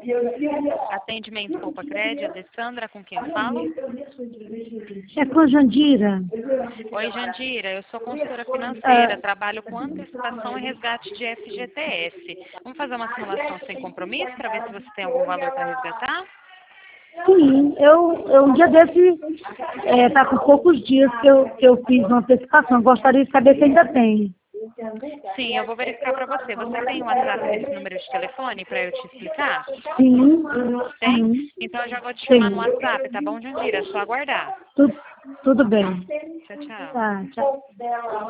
Atendimento Poupa Crédito, Alessandra, com quem eu falo? É com a Jandira. Oi, Jandira, eu sou consultora financeira, trabalho com antecipação e resgate de FGTS. Vamos fazer uma simulação sem compromisso para ver se você tem algum valor para resgatar? Sim, eu um dia desse, tá com poucos dias que eu fiz uma antecipação. Gostaria de saber se ainda tem. Sim, eu vou verificar para você. Você tem um WhatsApp nesse número de telefone para eu te explicar? Sim. Tem? Sim. Então eu já vou te chamar no Sim. WhatsApp, tá bom, Jandira? É só aguardar. Tudo bem. Tchau, tchau. Tá, tchau.